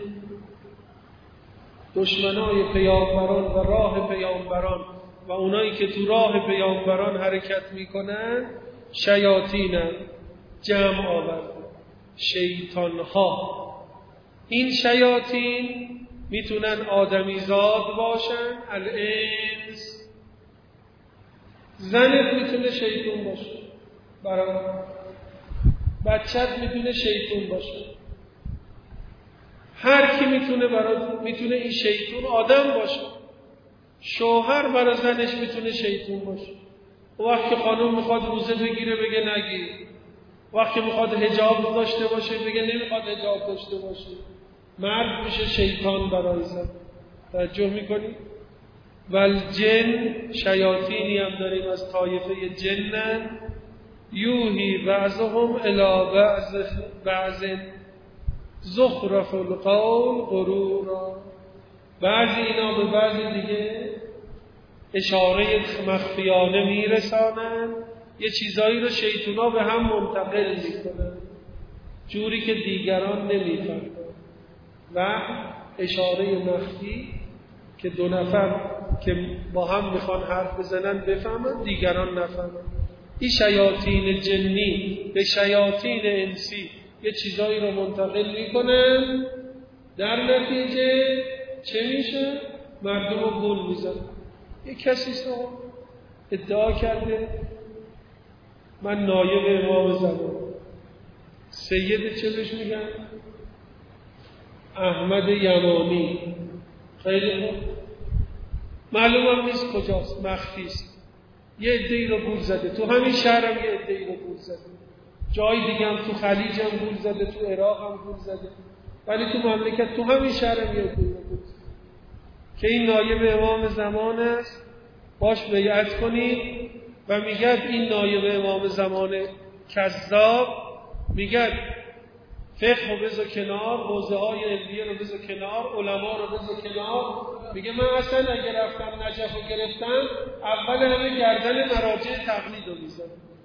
دشمنای پیامبران و راه پیامبران و اونایی که تو راه پیامبران حرکت میکنن شیاطین، جمع آورد شیطان ها. این شیاطین میتونن آدمیزاد باشن، الانس، زنت میتونه شیطون باشه، برای بچت میتونه شیطون باشه، هر کی میتونه این شیطون آدم باشه. شوهر برای زنش میتونه شیطون باشه. وقتی خانم میخواد روزه بگیره بگه نگیر، وقتی میخواد حجاب داشته باشه بگه نمیخواد حجاب داشته باشه. مرد میشه شیطان برای زن. توجه میکنی؟ والجن، شیاطینی هم داریم از طایفه جنن، یوهی بعضهم الی بعض زخرف القول غرورا. بعضی اینا به بعضی دیگه اشاره مخفیانه میرسانن، یه چیزایی رو شیطونا به هم منتقل میکنن جوری که دیگران نمیفهمن، و اشاره مخفی که دو نفر که با هم میخوان حرف بزنن بفهمن، دیگران نفهمن. این شیاطین جنی به شیاطین انسی یه چیزایی رو منتقل میکنن، در نتیجه چه میشه؟ مردم رو گول میزن. یه کسی ادعا کرده من نایب امام زمان، سید چه بهش میگن؟ احمد یمانی. خیلی خوب، معلومم نیست کجاست، مخفیست. یه عده‌ای رو گول زده، تو همین شهرم یه عده‌ای رو گول زده، جای دیگه هم تو خلیج هم گول زده، تو عراق هم گول زده، ولی تو مملکت تو همین شهرم یه عده‌ای رو گول زده که این نایب امام زمان است، باش بیعت کنید. و میگد این نایب امام زمان کذاب، میگد فقه رو بذار کنار، حوزه های علمیه رو بذار کنار، علما رو بذار کنار. میگه من اصلا اگه رفتم نجف رو گرفتم اول همه گردن مراجع تقلید رو میزنم.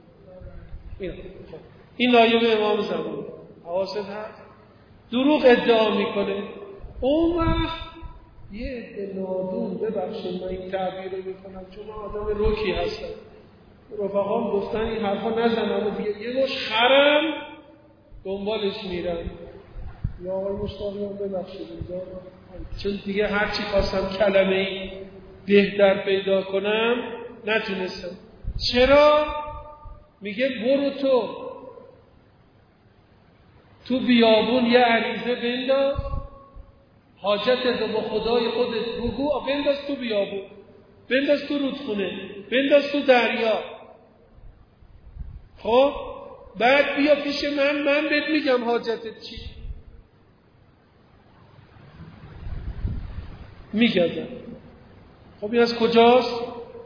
این نایب امام زمان حواست هست؟ دروغ ادعا میکنه. اون وقت یه عده نادون، ببخشید من این تعبیر رو میکنم چون من آدم رکی هستم، رفقام گفتن این حرفا نزن، اما دیگه یه نوش خرم دنبالش میرن. یا آقای مشتاقیان ببخشید اینجا، چون دیگه هرچی خواستم کلمه ای بهتر پیدا کنم نتونستم. چرا؟ میگه برو تو بیابون یه عریضه بنداز، حاجتت رو با خدای خودت بگو، بنداز تو بیابون، بنداز تو رودخونه، بنداز تو دریا. خب بعد بیا پیش من بهت میگم حاجتت چی. میگذم. خب این از کجاست؟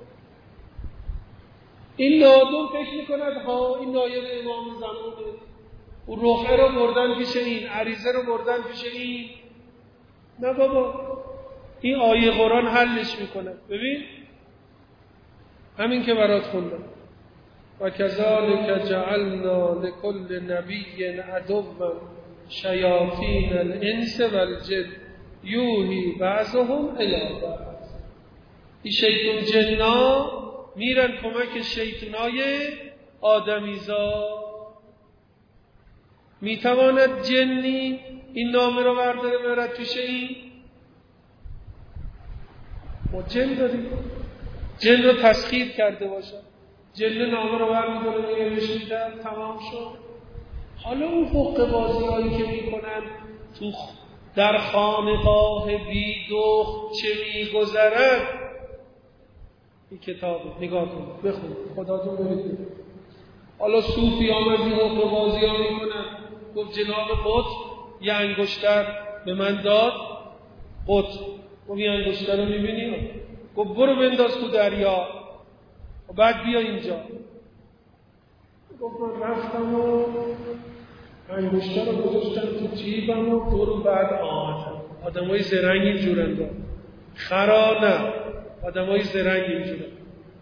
این نادون فکر میکند ها این نایب امام زمانه، او رخه رو بردن پیش این، عریضه رو بردن پیش این. نه بابا، این آیه قرآن حلش میکنه. ببین همین که برات خوندم، و کذالک جعلنا لكل نبی عدوا شیاطین الانس والجن یوهی بعضهم الی بعض. این شیطون جنا میرن کمک شیطونای آدمیزاد. میتواند جنی این نامه رو برداره برد پیش این؟ ما جن داریم، جن رو تسخیر کرده باشن، جن نامه رو برمیداره میره بشیدن، تمام شد. حالا اون حقه بازی هایی که میکنن تو در خانقاه بی دخت چه میگذرد، این کتاب نگاه کنید، بخونید، خداتون برید. حالا صوفی آمد این حقه بازی ها میکنن، گفت جناب قطب یه انگشتر به من داد. قطب گفت یه انگشتر رو میبینی؟ گفت برو بنداز تو دریا و بعد بیا اینجا. گفت من رفتم و انگشتر رو گذاشتم تو جیبم و برو بعد آمدم. آدم های زرنگ اینجورن، خرا نه، آدم های زرنگ اینجورن.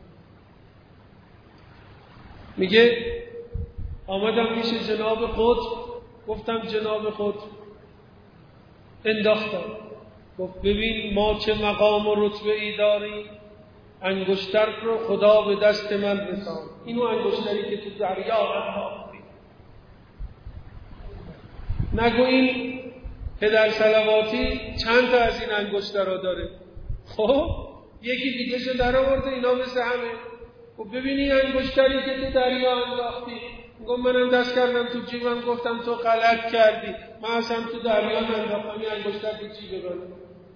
میگه آمدم پیش جناب قطب، گفتم جناب قطب، انداختم. گفت ببین ما چه مقام و رتبه ای داریم، انگشتر رو خدا به دست من رساند. اینو انگشتری که تو دریا انداختی. نگو این پدر صلواتی چند تا از این انگشترها داره. خب یکی دیگه شو در آورده، اینا مثل همه. خب ببینی انگشتری که تو دریا انداختی. گفت منم دست کردم تو جیبم، گفتم تو غلط کردی، من اصلا تو دریا انداختم، این انگشتر تو جیب منه.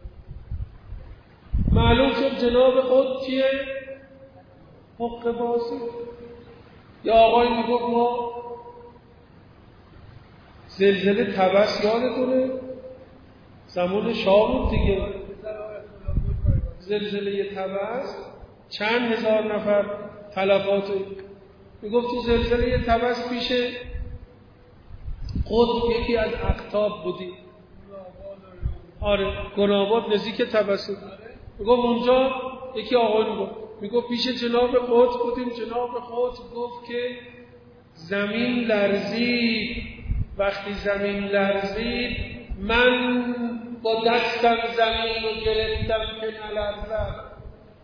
معلوم شد جناب خود چیه؟ حقه بازی. یا آقای میگفت ما زلزله طبس یادتونه؟ زمان شاه بود دیگه. زلزله طبس چند هزار نفر تلفات. میگفت تو زلزله طبس پیش قطب یکی از اقطاب بودی. آره گناباد نزدیک طبس. میگفت اونجا یکی آقای میگفت پیش جناب قطب بودیم. جناب قطب گفت که زمین لرزید. وقتی زمین لرزید من با دستم زمین رو گرفتم که نلرزد.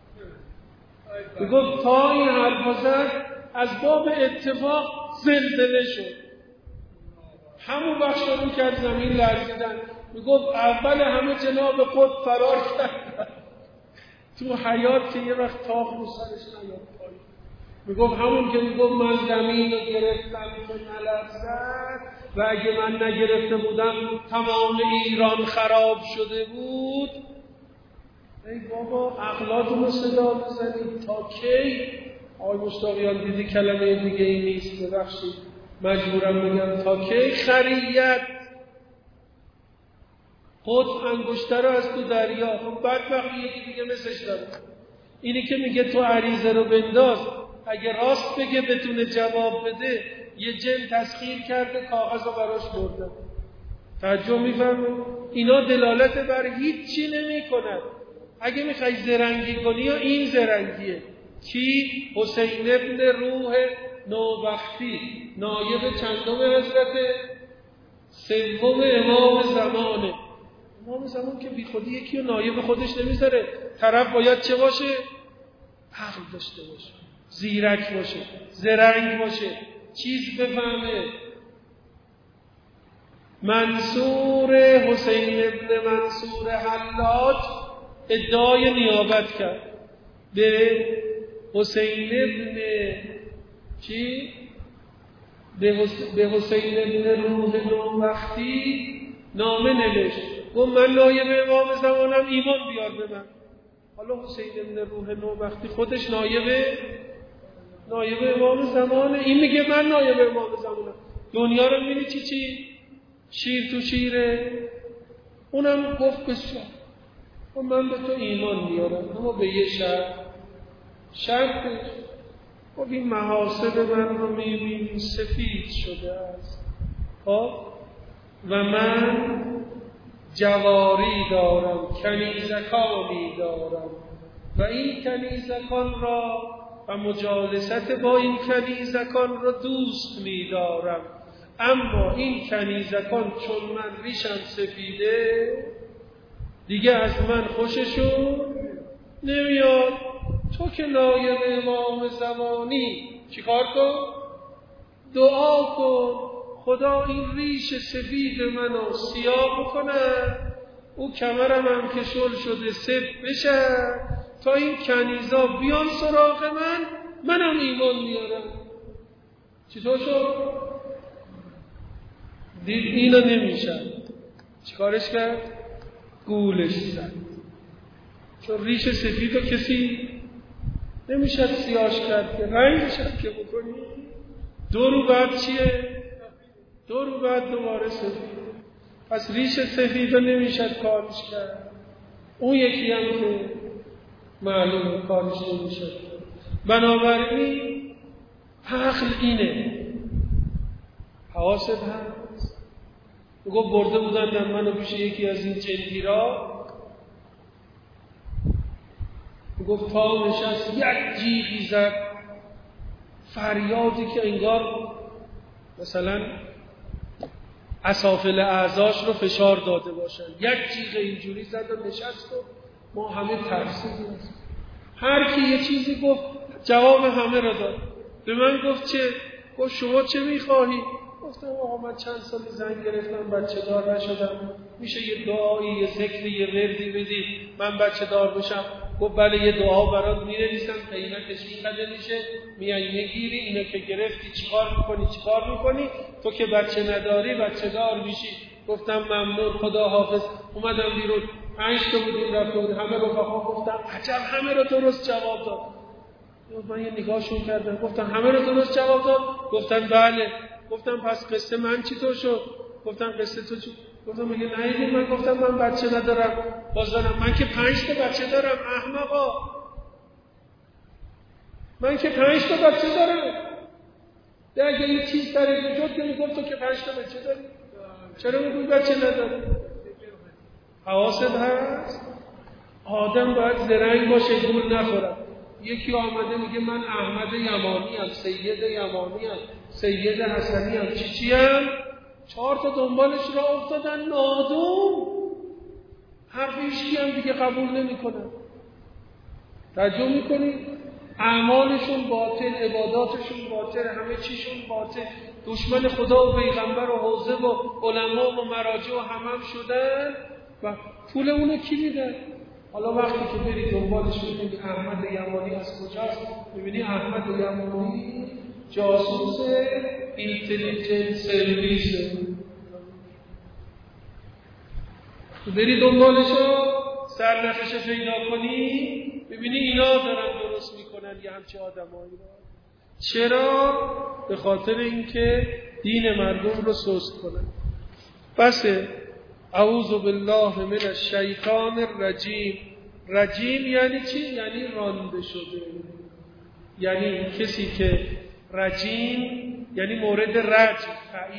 میگفت تا این حرف زد از باب اتفاق زلزله شد. همون وقت شروع کرد زمین لرزیدن. میگفت اول همه جناب قطب فرار کرد تو حیات که یه وقت تاق رو سرش نیاد پایین. میگفت همون که میگفت من زمین رو گرفتم که نلرزد و اگه من نگرفته بودم تمام ایران خراب شده بود. ای بابا عقلاتون رو صدا بزنید تا کی؟ آقای مشتاقیان دیدی کلمه دیگه ای نیست، ببخشید مجبورم بگم تا کی خریت؟ قطب انگشتر رو از تو دریا. خب بدبختی یکی دیگه مثلش داره. اینی که میگه تو عریضه رو بنداز، اگه راست بگه بتونه جواب بده، یه جن تسخیر کرده کاغذ رو براش برده. توجه میفرمایید؟ اینا دلالت بر هیچی نمی کند. اگه میخوای زرنگی کنی یا این زرنگیه. کی؟ حسین ابن روح نوبختی، نایب چندم حضرت سوم امام زمانه. امام زمان که بی خودی یکی رو نایب خودش نمیذاره. طرف باید چه باشه؟ عقل داشته باشه، زیرک باشه، زرنگ باشه، چیز بفهمه. منصور حسین ابن منصور حلاج ادعای نیابت کرد به حسین ابن چی؟ به حسین ابن روح نوبختی نامه نوشت. گفت من نایب امام زمانم، ایمان بیار به من. حالا حسین ابن روح نوبختی خودش نایب امام زمانه. این میگه من نایب امام زمانم. دنیا رو میبینی چی؟ شیر تو شیره. اونم گفت بسیار و من به تو ایمان میارم، اما به یه شرطش. خب این محاسن من رو میبینی سفید شده است و من جواری دارم، کنیزکانی دارم و این کنیزکان را و مجالست با این کنیزکان را دوست می‌دارم، اما این کنیزکان چون من ریشم سفیده دیگه از من خوششون نمیاد. تو که نایب امام زمانی چیکار کن؟ دعا کن خدا این ریش سفید منو سیاه بکنه، او کمرم هم که شل شده سفت بشه، تا این کنیزا بیان سراغ منم ایمان میارم. چطور شد؟ دید اینا نمیشن، چیکارش کرد؟ گولش زد. چون ریش سفید رو کسی نمیشه سیاهش کرد که رنگش هم که بکنی. 2 رو بعد چیه؟ 2 رو بعد دوباره سفید. پس ریش سفید رو نمیشه کارش کرد. اون یکی هم که معلومه کارش نمیشه. بنابراین عقل اینه. حواست هست. گفت برده بودن در منو پیش یکی از این جنگیرا، گفت تا نشست یک جیغی زد، فریادی که انگار مثلا اسافل اعضاش رو فشار داده باشن. یک جیغ اینجوری زد و نشست و ما همه ترسیدیم. هر کی یه چیزی گفت جواب همه رو داد. به من گفت چه؟ گفت شما چه میخواهی؟ گفتم آقا من چند سال زن گرفتم بچه دار نشدم، میشه یه دعایی یه ذکری یه وردی بدی من بچه دار بشم؟ گفت بله یه دعا برات می‌نویسم قیمتش اینقدر میشه، میای میگیری، اینو که گرفتی چیکار میکنی تو که بچه نداری بچه دار میشی. گفتم ممنون خدا حافظ. اومدم بیرون 5 تا بودیم رفته بود، همه رفقا گفتم عجب همه رو درست جواب داد. من یه نگاهشون کردم گفتم همه رو درست جواب داد؟ گفتن بله. گفتم پس قصه من چطور شد؟ گفتم قصه تو چی؟ گفتم میگه نه من گفتم من بچه ندارم بازارم، من که 5 تا بچه دارم احمقا، من که 5 تا بچه دارم. اگه یه چیز طریق شد که میگفت تو که 5 تا بچه داری چرا میگوی بچه نداری؟ حواست هست؟ آدم باید زرنگ باشه گول نخوره. یکی آمده میگه من احمد یمانی ام، سید یمانی ام، سید حسنی ام، چی ام؟ 4 تا دنبالش را افتادن نادون. حرف ایشکی هم دیگه قبول نمی کنن. توجه میکنید؟ اعمالشون باطل، عباداتشون باطل، همه چیشون باطل، دشمن خدا و پیغمبر و حوزه و علما و مراجع و هم شدن و پول اونو کی میده؟ حالا وقتی که بری دنبالش ببینی احمد یمانی از کجاست، ببینی احمد یمانی جاسوس اینتلیجنس سرویس، بری دنبالشو سرنخشو پیدا کنی ببینی اینا دارن درست میکنن یه همچه آدمایی را. چرا؟ به خاطر اینکه دین مردم رو سست کنن. بسه اعوذ بالله من الشیطان الرجیم. رجیم یعنی چی؟ یعنی رانده شده. یعنی کسی که رجیم یعنی مورد رجم،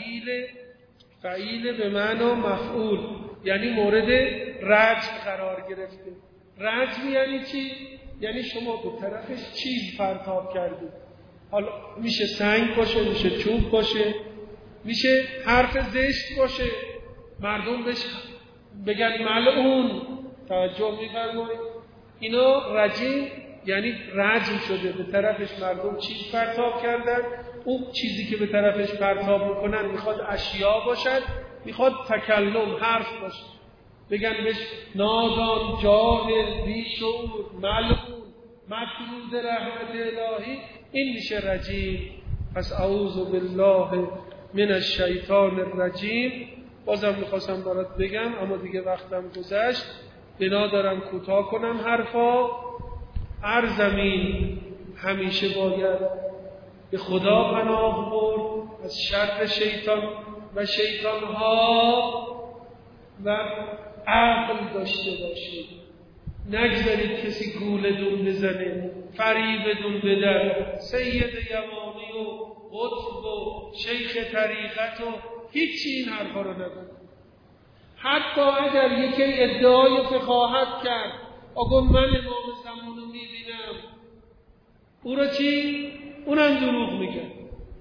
فعیل به معنی مفعول، یعنی مورد رجم قرار گرفته. رجم یعنی چی؟ یعنی شما به طرفش چیز پرتاب کردید. حالا میشه سنگ باشه، میشه چوب باشه، میشه حرف زشت باشه، مردم بهش بگن ملعون. توجه می‌فرمایید؟ اینا رجیم یعنی رجم شده، به طرفش مردم چیز پرتاب کردن. اون چیزی که به طرفش پرتاب میکنن میخواد اشیا باشد، میخواد تکلم، حرف باشه، بگن بهش نادان، جاهل، بیشعور، ملعون، مطرود رحمت الهی. این میشه رجیم. پس اعوذ بالله من الشیطان الرجیم. بازم میخواستم برات بگم اما دیگه وقتم گذشت، بنا دارم کوتاه کنم حرفا. هر زمین همیشه باید به خدا پناه برد از شر شیطان و شیطانها و عقل داشته باشید. نگذارید کسی گولتون بزنه، فریبتون بدن. سید یمانی و قطب و شیخ طریقت و هیچی این حرفا رو نگن. حتی اگر یکی ادعای فقاهت کرد، آگه من امام زمان رو میبینم، او را چی؟ اونم دروغ میگه.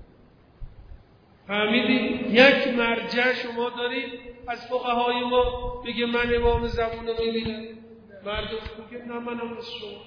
فهمیدید؟ یک مرجع شما دارید از فقهای ما بگه من امام زمان رو میبینم، مردم میگه نه منم از شما.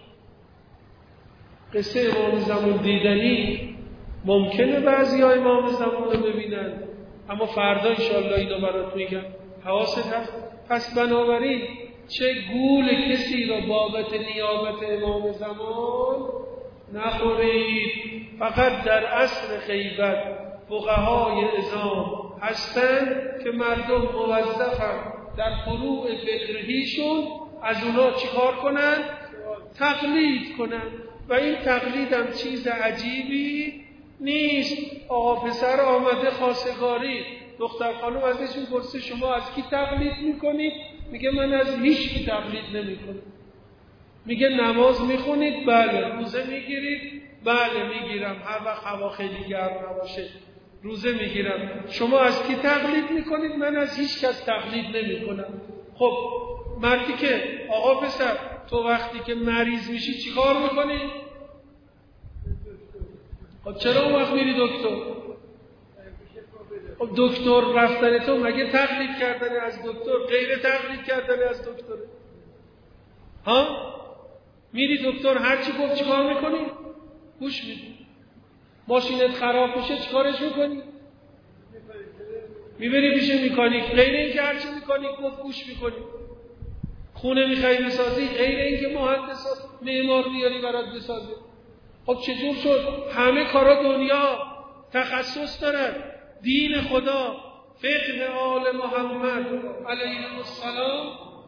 قصه امام زمان دیدنی ممکنه بعضی ها امام زمان رو ببینن، اما فردا انشاءالله اینو برات میگم. حواست هست؟ پس بنابراین چه گول کسی را بابت نیابت امام زمان نخورید. فقط در عصر غیبت فقهای عظام هستند که مردم موظفن در فروع فقهیشون از اونا چیکار کنن؟ تقلید کنن. و این تقلید هم چیز عجیبی نیست. آقا پسر آمده خواستگاری، دختر خانم ازشون پرسه شما از کی تقلید میکنید؟ میگه من از هیچ کی تقلید نمیکنم. میگه نماز میخونید؟ بله. روزه میگیرید؟ بله میگیرم، هر وقت هوا خیلی گرم نباشه روزه میگیرم. شما از کی تقلید میکنید؟ من از هیچ کس تقلید نمیکنم. خب مردی که آقا پسر تو وقتی که مریض میشی چی کار میکنی؟ خب چرا اون وقت میری دکتر؟ خب دکتر رفتن تو مگه تقلید کردن از دکتر غیر تقلید کردن از دکتر؟ ها؟ میری دکتر هرچی گفت چی کار میکنی؟ گوش میدی. ماشینت خراب میشه چی کارش میکنی؟ میبری پیش میکانیک. غیر اینکه هرچی میکانیک گفت گوش میکنی. خونه میخوای بسازی، غیر اینکه مهندس و معمار بیاری برات بسازی. خب چجور شد؟ همه کارا دنیا تخصص دارن. دین خدا، فقه آل محمد علیه السلام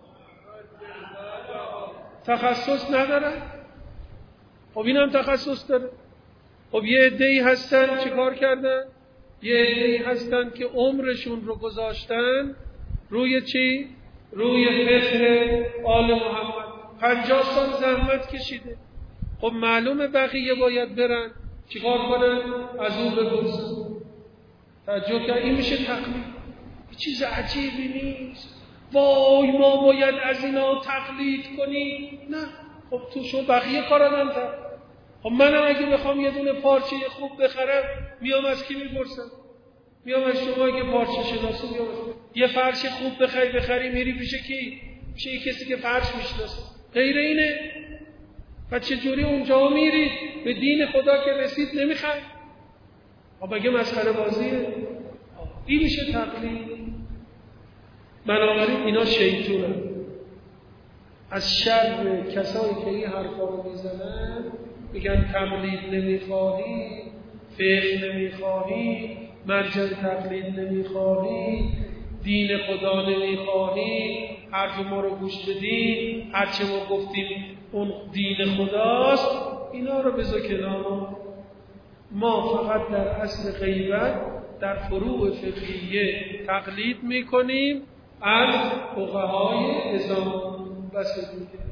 تخصص ندارن. خب این هم تخصص داره. خب یه عده‌ای هستن چه کار کردن؟ یه عده‌ای هستن که عمرشون رو گذاشتن روی چی؟ روی فقه آل محمد. 50 سال زحمت کشیده. خب معلومه بقیه باید برن چیکار کنن؟ از اون بپرسن. توجه کرد؟ این میشه تقلید. چیز عجیبی نیست. وای ما باید از اینا تقلید کنیم. نه. خب تو شو بقیه کارا نمی‌کنن. خب منم اگه بخوام یه دونه پارچه خوب بخرم میام از کی میپرسم؟ میام از شما که پارچه شناسی میام. یه فرش خوب بخری میری پیش کی؟ پیش کسی که فرش میشناسه. غیر اینه. و چجوری اونجا میری به دین خدا که رسید نمیخوای؟ خب مگه مسخره بازیه؟ این میشه تقلید. بنابراین اینا شیطونه. از شر کسایی که این حرفا رو میزنن میگن تقلید نمیخواهی، فقه نمیخواهی، مرجع تقلید نمیخواهی، دین خدا نمیخواهی، حرف ما رو گوش بدی، هرچه ما گفتیم اون دین خداست. اینا رو بذار کنار. ما فقط در اصل غیبت در فروع فقهیه تقلید میکنیم از فقهای اسلام. بس دیگه.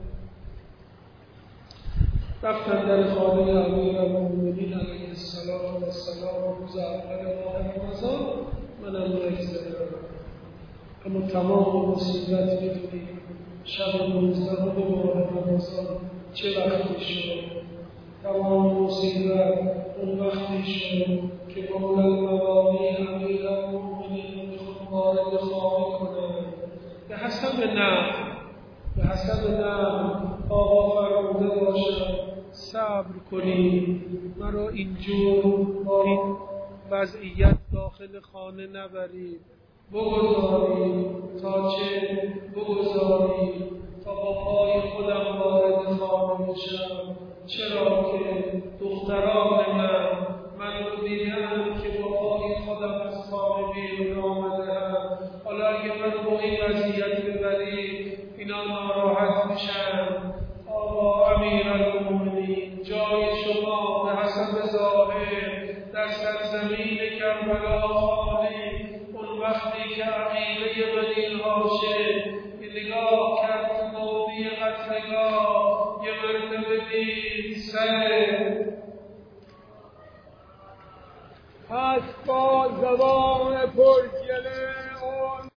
رفتن در خانه امیرالمؤمنین علیه السلام روز اول ماه رمضان. منم نگذارم، اما تمام مصیبت میدونی شب 19 ماه رمضان چه وقتی شد. تمام مصیبت اون وقتی شد که مولا الموالی امیرالمؤمنین خود وارد خانه کنند. به حسب نعم آقا فرموده باشد صبر کنید، مرا اینجور با این وضعیت داخل خانه نبرید، بگذارید تا با پای خودم وارد خانه بشم. چرا که دختران من رو دیدم که با پای خودم از خانه بیرون آمدم. حالا اگه من با این وضعیت ببرید اینا ناراحت میشن. آقا امیرالمؤمنین، جای شما به حسب ظاهر در سرزمین کربلا خانه. اون وقتی که عقیله بنی هاشم نگاه کرد تو موضع قتلگاه، یه مرتبه دید سره. پس با زبان پر